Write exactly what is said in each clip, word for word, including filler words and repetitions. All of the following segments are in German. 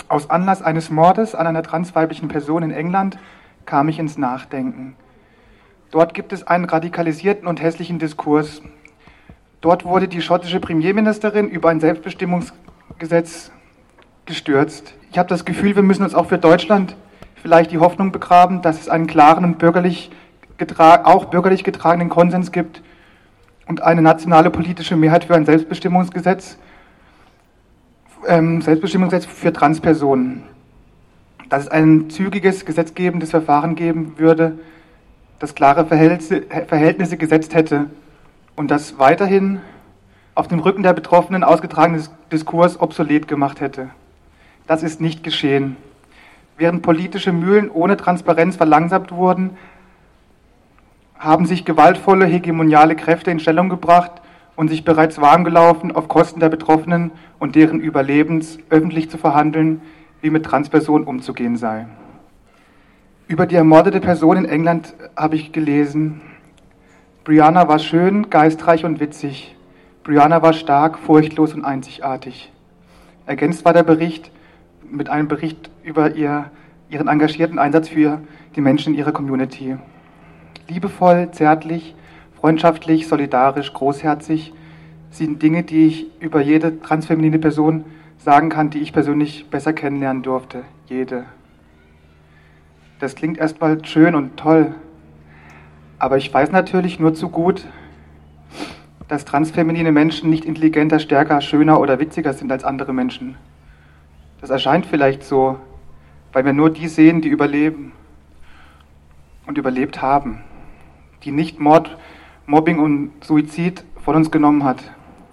Aus Anlass eines Mordes an einer transweiblichen Person in England kam ich ins Nachdenken. Dort gibt es einen radikalisierten und hässlichen Diskurs. Dort wurde die schottische Premierministerin über ein Selbstbestimmungsgesetz gestürzt. Ich habe das Gefühl, wir müssen uns auch für Deutschland vielleicht die Hoffnung begraben, dass es einen klaren und bürgerlich getra- auch bürgerlich getragenen Konsens gibt und eine nationale politische Mehrheit für ein Selbstbestimmungsgesetz, ähm, Selbstbestimmungsgesetz für Transpersonen. Dass es ein zügiges gesetzgebendes Verfahren geben würde, das klare Verhältnisse, Verhältnisse gesetzt hätte und das weiterhin auf dem Rücken der Betroffenen ausgetragene Diskurs obsolet gemacht hätte. Das ist nicht geschehen. Während politische Mühlen ohne Transparenz verlangsamt wurden, haben sich gewaltvolle hegemoniale Kräfte in Stellung gebracht und sich bereits warm gelaufen, auf Kosten der Betroffenen und deren Überlebens öffentlich zu verhandeln, wie mit Transpersonen umzugehen sei. Über die ermordete Person in England habe ich gelesen: Brianna war schön, geistreich und witzig. Brianna war stark, furchtlos und einzigartig. Ergänzt war der Bericht mit einem Bericht über ihr, ihren engagierten Einsatz für die Menschen in ihrer Community. Liebevoll, zärtlich, freundschaftlich, solidarisch, großherzig sind Dinge, die ich über jede transfeminine Person sagen kann, die ich persönlich besser kennenlernen durfte. Jede. Das klingt erstmal schön und toll, aber ich weiß natürlich nur zu gut, dass transfeminine Menschen nicht intelligenter, stärker, schöner oder witziger sind als andere Menschen. Das erscheint vielleicht so, weil wir nur die sehen, die überleben und überlebt haben, die nicht Mord, Mobbing und Suizid von uns genommen hat,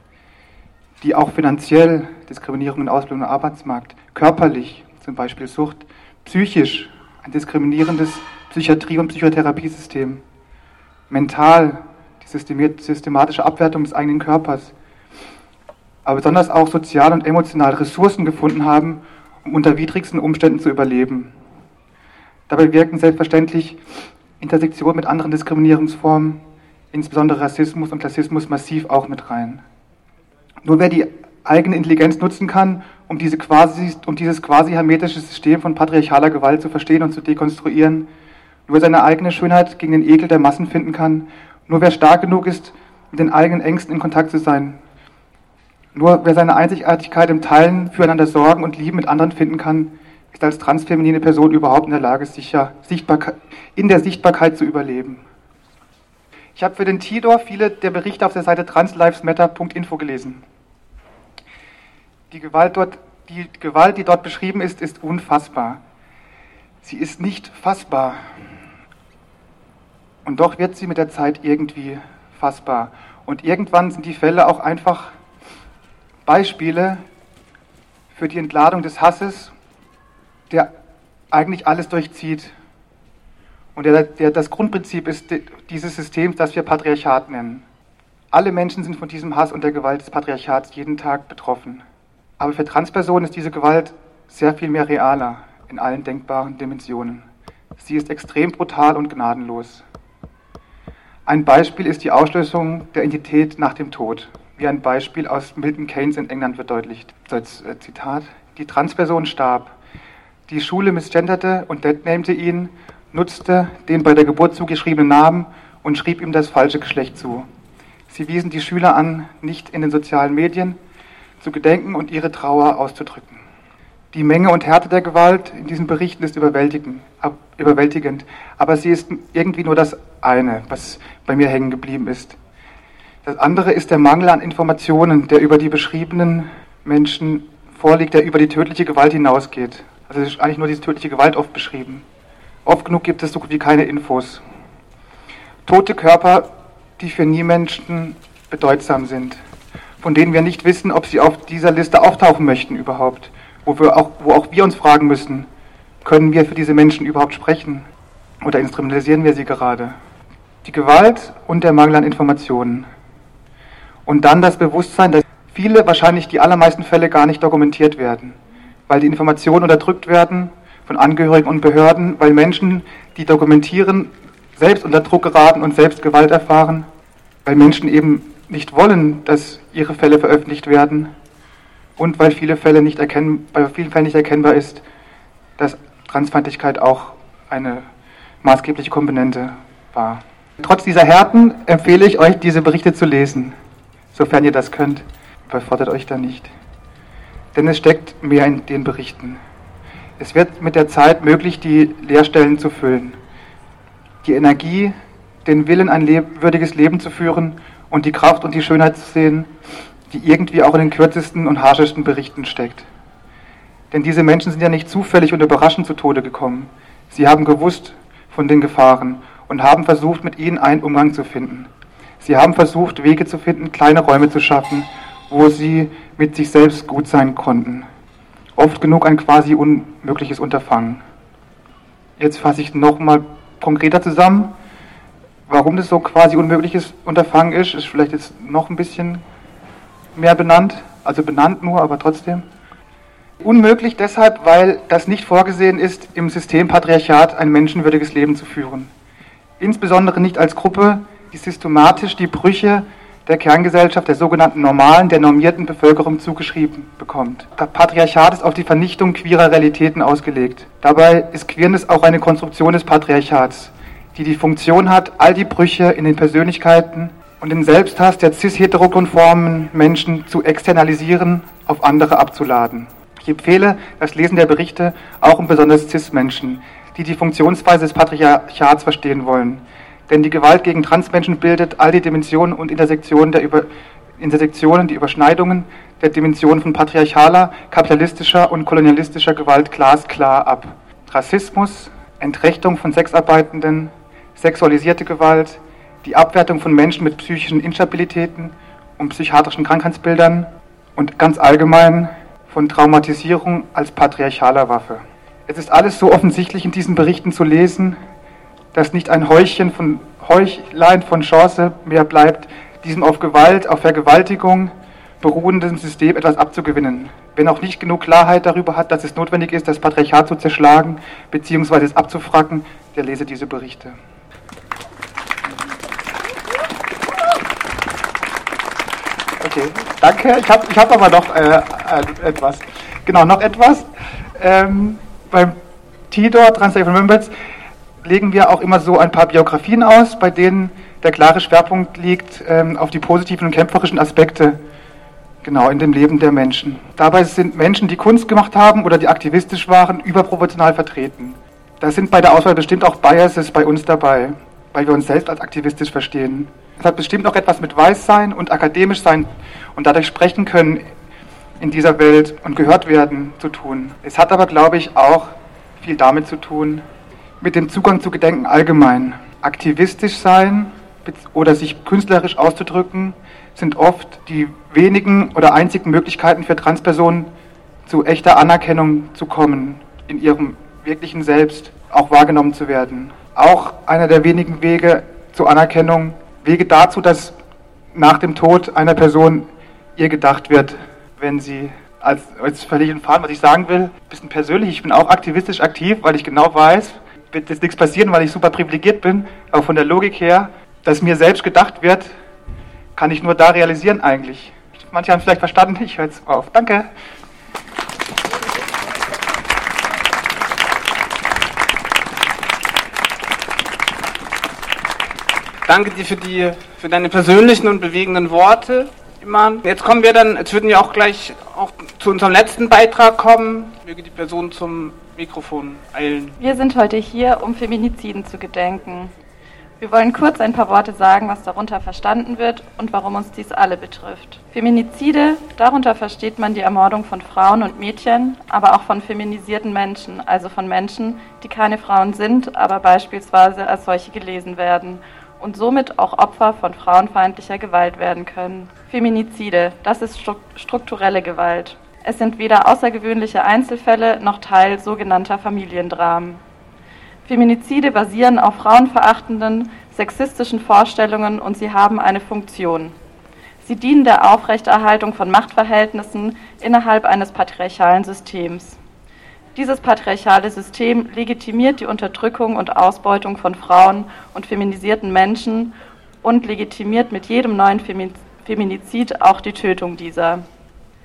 die auch finanziell Diskriminierung in Ausbildung und Arbeitsmarkt, körperlich, zum Beispiel Sucht, psychisch ein diskriminierendes Psychiatrie- und Psychotherapiesystem, mental die systematische Abwertung des eigenen Körpers, aber besonders auch sozial und emotional Ressourcen gefunden haben, um unter widrigsten Umständen zu überleben. Dabei wirken selbstverständlich Intersektionen mit anderen Diskriminierungsformen, insbesondere Rassismus und Klassismus, massiv auch mit rein. Nur wer die eigene Intelligenz nutzen kann, um, diese quasi, um dieses quasi hermetische System von patriarchaler Gewalt zu verstehen und zu dekonstruieren, nur wer seine eigene Schönheit gegen den Ekel der Massen finden kann, nur wer stark genug ist, mit den eigenen Ängsten in Kontakt zu sein, nur wer seine Einzigartigkeit im Teilen, Füreinander sorgen und Lieben mit anderen finden kann, ist als transfeminine Person überhaupt in der Lage, sicher, Sichtbarkeit, in der Sichtbarkeit zu überleben. Ich habe für den T I D O R viele der Berichte auf der Seite translivesmatter punkt info gelesen. Die Gewalt, dort, die Gewalt, die dort beschrieben ist, ist unfassbar. Sie ist nicht fassbar. Und doch wird sie mit der Zeit irgendwie fassbar. Und irgendwann sind die Fälle auch einfach Beispiele für die Entladung des Hasses, der eigentlich alles durchzieht. Und der, der das Grundprinzip ist dieses Systems, das wir Patriarchat nennen. Alle Menschen sind von diesem Hass und der Gewalt des Patriarchats jeden Tag betroffen. Aber für Transpersonen ist diese Gewalt sehr viel mehr realer in allen denkbaren Dimensionen. Sie ist extrem brutal und gnadenlos. Ein Beispiel ist die Ausschließung der Identität nach dem Tod, wie ein Beispiel aus Milton Keynes in England verdeutlicht. Als Zitat: Die Transperson starb. Die Schule misgenderte und deadnamete ihn, nutzte den bei der Geburt zugeschriebenen Namen und schrieb ihm das falsche Geschlecht zu. Sie wiesen die Schüler an, nicht in den sozialen Medien zu gedenken und ihre Trauer auszudrücken. Die Menge und Härte der Gewalt in diesen Berichten ist überwältigend, überwältigend, aber sie ist irgendwie nur das eine, was bei mir hängen geblieben ist. Das andere ist der Mangel an Informationen, der über die beschriebenen Menschen vorliegt, der über die tödliche Gewalt hinausgeht. Also es ist eigentlich nur diese tödliche Gewalt oft beschrieben. Oft genug gibt es so gut wie keine Infos. Tote Körper, die für Niemenschen bedeutsam sind, von denen wir nicht wissen, ob sie auf dieser Liste auftauchen möchten überhaupt, wo, wir auch, wo auch wir uns fragen müssen, können wir für diese Menschen überhaupt sprechen oder instrumentalisieren wir sie gerade? Die Gewalt und der Mangel an Informationen. Und dann das Bewusstsein, dass viele, wahrscheinlich die allermeisten Fälle gar nicht dokumentiert werden, weil die Informationen unterdrückt werden von Angehörigen und Behörden, weil Menschen, die dokumentieren, selbst unter Druck geraten und selbst Gewalt erfahren, weil Menschen eben nicht wollen, dass ihre Fälle veröffentlicht werden und weil viele Fälle nicht erkennen, bei vielen Fällen nicht erkennbar ist, dass Transfeindlichkeit auch eine maßgebliche Komponente war. Trotz dieser Härten empfehle ich euch, diese Berichte zu lesen, sofern ihr das könnt. Überfordert euch da nicht. Denn es steckt mehr in den Berichten. Es wird mit der Zeit möglich, die Leerstellen zu füllen. Die Energie, den Willen, ein leb- würdiges Leben zu führen und die Kraft und die Schönheit zu sehen, die irgendwie auch in den kürzesten und harschesten Berichten steckt. Denn diese Menschen sind ja nicht zufällig und überraschend zu Tode gekommen. Sie haben gewusst von den Gefahren und haben versucht, mit ihnen einen Umgang zu finden. Sie haben versucht, Wege zu finden, kleine Räume zu schaffen, wo sie mit sich selbst gut sein konnten. Oft genug ein quasi unmögliches Unterfangen. Jetzt fasse ich nochmal konkreter zusammen. Warum das so quasi unmögliches Unterfangen ist, ist vielleicht jetzt noch ein bisschen mehr benannt, also benannt nur, aber trotzdem. Unmöglich deshalb, weil das nicht vorgesehen ist, im System Patriarchat ein menschenwürdiges Leben zu führen. Insbesondere nicht als Gruppe, die systematisch die Brüche der Kerngesellschaft, der sogenannten normalen, der normierten Bevölkerung zugeschrieben bekommt. Das Patriarchat ist auf die Vernichtung queerer Realitäten ausgelegt. Dabei ist Queerness auch eine Konstruktion des Patriarchats, die die Funktion hat, all die Brüche in den Persönlichkeiten und den Selbsthass der cis-heterokonformen Menschen zu externalisieren, auf andere abzuladen. Ich empfehle das Lesen der Berichte auch um besonders Cis-Menschen, die die Funktionsweise des Patriarchats verstehen wollen. Denn die Gewalt gegen Transmenschen bildet all die Dimensionen und Intersektionen, der Über Intersektionen, die Überschneidungen der Dimensionen von patriarchaler, kapitalistischer und kolonialistischer Gewalt glasklar ab. Rassismus, Entrechtung von Sexarbeitenden, sexualisierte Gewalt, die Abwertung von Menschen mit psychischen Instabilitäten und psychiatrischen Krankheitsbildern und ganz allgemein von Traumatisierung als patriarchaler Waffe. Es ist alles so offensichtlich in diesen Berichten zu lesen, dass nicht ein Häuschen von Heuchlein von Chance mehr bleibt, diesem auf Gewalt, auf Vergewaltigung beruhenden System etwas abzugewinnen. Wenn auch nicht genug Klarheit darüber hat, dass es notwendig ist, das Patriarchat zu zerschlagen bzw. es abzufracken, der lese diese Berichte. Okay, danke. Ich habe ich hab aber noch äh, etwas. Genau, noch etwas. Ähm, beim T D O R, Trans Remembrance, legen wir auch immer so ein paar Biografien aus, bei denen der klare Schwerpunkt liegt ähm, auf die positiven und kämpferischen Aspekte, genau, in dem Leben der Menschen. Dabei sind Menschen, die Kunst gemacht haben oder die aktivistisch waren, überproportional vertreten. Da sind bei der Auswahl bestimmt auch Biases bei uns dabei, weil wir uns selbst als aktivistisch verstehen. Es hat bestimmt auch etwas mit Weißsein und akademisch sein und dadurch sprechen können in dieser Welt und gehört werden zu tun. Es hat aber, glaube ich, auch viel damit zu tun, mit dem Zugang zu Gedenken allgemein. Aktivistisch sein oder sich künstlerisch auszudrücken sind oft die wenigen oder einzigen Möglichkeiten für Transpersonen, zu echter Anerkennung zu kommen, in ihrem wirklichen Selbst auch wahrgenommen zu werden. Auch einer der wenigen Wege zur Anerkennung, Wege dazu, dass nach dem Tod einer Person ihr gedacht wird, wenn sie als, als völlig entfahren, was ich sagen will, ein bisschen persönlich, ich bin auch aktivistisch aktiv, weil ich genau weiß, wird jetzt nichts passieren, weil ich super privilegiert bin, aber von der Logik her, dass mir selbst gedacht wird, kann ich nur da realisieren eigentlich. Manche haben es vielleicht verstanden, ich höre jetzt auf. Danke. Danke dir für, die, für deine persönlichen und bewegenden Worte, Iman. Jetzt kommen wir dann, jetzt würden wir auch gleich auch zu unserem letzten Beitrag kommen. Ich möge die Person zum Mikrofon eilen. Wir sind heute hier, um Feminiziden zu gedenken. Wir wollen kurz ein paar Worte sagen, was darunter verstanden wird und warum uns dies alle betrifft. Feminizide, darunter versteht man die Ermordung von Frauen und Mädchen, aber auch von feminisierten Menschen, also von Menschen, die keine Frauen sind, aber beispielsweise als solche gelesen werden und somit auch Opfer von frauenfeindlicher Gewalt werden können. Feminizide, das ist strukturelle Gewalt. Es sind weder außergewöhnliche Einzelfälle noch Teil sogenannter Familiendramen. Feminizide basieren auf frauenverachtenden, sexistischen Vorstellungen und sie haben eine Funktion. Sie dienen der Aufrechterhaltung von Machtverhältnissen innerhalb eines patriarchalen Systems. Dieses patriarchale System legitimiert die Unterdrückung und Ausbeutung von Frauen und feminisierten Menschen und legitimiert mit jedem neuen Feminizid auch die Tötung dieser.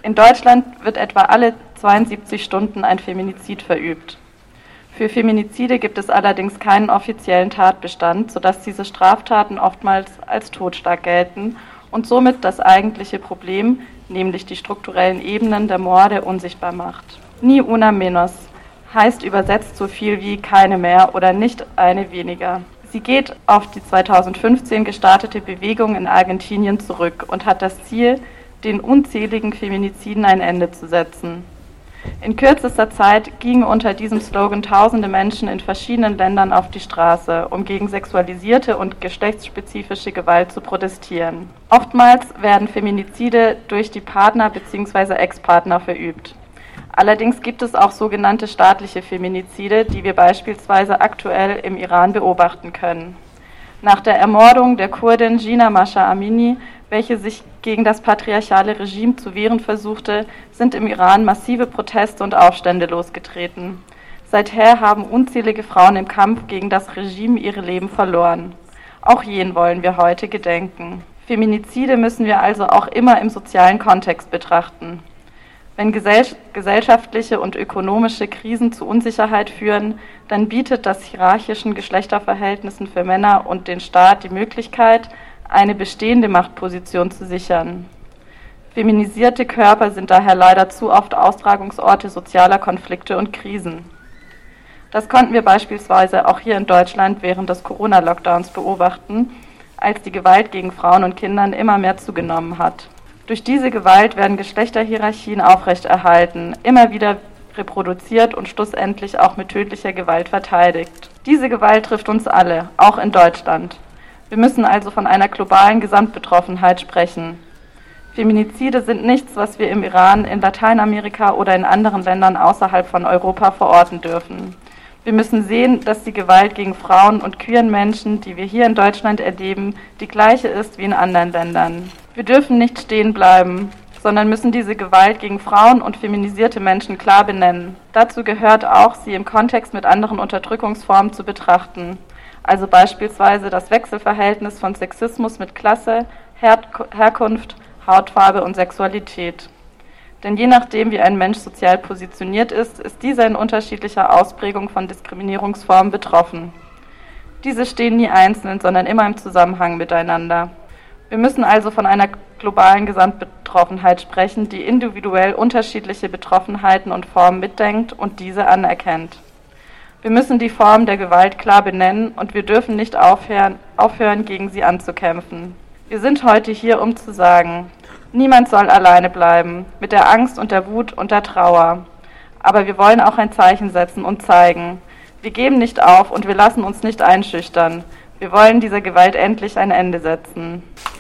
In Deutschland wird etwa alle zweiundsiebzig Stunden ein Feminizid verübt. Für Feminizide gibt es allerdings keinen offiziellen Tatbestand, sodass diese Straftaten oftmals als Totschlag gelten und somit das eigentliche Problem, nämlich die strukturellen Ebenen der Morde, unsichtbar macht. Ni una menos heißt übersetzt so viel wie keine mehr oder nicht eine weniger. Sie geht auf die zweitausendfünfzehn gestartete Bewegung in Argentinien zurück und hat das Ziel, den unzähligen Feminiziden ein Ende zu setzen. In kürzester Zeit gingen unter diesem Slogan tausende Menschen in verschiedenen Ländern auf die Straße, um gegen sexualisierte und geschlechtsspezifische Gewalt zu protestieren. Oftmals werden Feminizide durch die Partner bzw. Ex-Partner verübt. Allerdings gibt es auch sogenannte staatliche Feminizide, die wir beispielsweise aktuell im Iran beobachten können. Nach der Ermordung der Kurdin Jina Mahsa Amini, welche sich gegen das patriarchale Regime zu wehren versuchte, sind im Iran massive Proteste und Aufstände losgetreten. Seither haben unzählige Frauen im Kampf gegen das Regime ihre Leben verloren. Auch jenen wollen wir heute gedenken. Feminizide müssen wir also auch immer im sozialen Kontext betrachten. Wenn gesell- gesellschaftliche und ökonomische Krisen zu Unsicherheit führen, dann bietet das hierarchischen Geschlechterverhältnissen für Männer und den Staat die Möglichkeit, eine bestehende Machtposition zu sichern. Feminisierte Körper sind daher leider zu oft Austragungsorte sozialer Konflikte und Krisen. Das konnten wir beispielsweise auch hier in Deutschland während des Corona-Lockdowns beobachten, als die Gewalt gegen Frauen und Kindern immer mehr zugenommen hat. Durch diese Gewalt werden Geschlechterhierarchien aufrechterhalten, immer wieder reproduziert und schlussendlich auch mit tödlicher Gewalt verteidigt. Diese Gewalt trifft uns alle, auch in Deutschland. Wir müssen also von einer globalen Gesamtbetroffenheit sprechen. Feminizide sind nichts, was wir im Iran, in Lateinamerika oder in anderen Ländern außerhalb von Europa verorten dürfen. Wir müssen sehen, dass die Gewalt gegen Frauen und queeren Menschen, die wir hier in Deutschland erleben, die gleiche ist wie in anderen Ländern. Wir dürfen nicht stehen bleiben, sondern müssen diese Gewalt gegen Frauen und feminisierte Menschen klar benennen. Dazu gehört auch, sie im Kontext mit anderen Unterdrückungsformen zu betrachten, also beispielsweise das Wechselverhältnis von Sexismus mit Klasse, Her- Herkunft, Hautfarbe und Sexualität. Denn je nachdem, wie ein Mensch sozial positioniert ist, ist dieser in unterschiedlicher Ausprägung von Diskriminierungsformen betroffen. Diese stehen nie einzeln, sondern immer im Zusammenhang miteinander. Wir müssen also von einer globalen Gesamtbetroffenheit sprechen, die individuell unterschiedliche Betroffenheiten und Formen mitdenkt und diese anerkennt. Wir müssen die Form der Gewalt klar benennen und wir dürfen nicht aufhören, aufhören, gegen sie anzukämpfen. Wir sind heute hier, um zu sagen: Niemand soll alleine bleiben, mit der Angst und der Wut und der Trauer. Aber wir wollen auch ein Zeichen setzen und zeigen: Wir geben nicht auf und wir lassen uns nicht einschüchtern. Wir wollen dieser Gewalt endlich ein Ende setzen.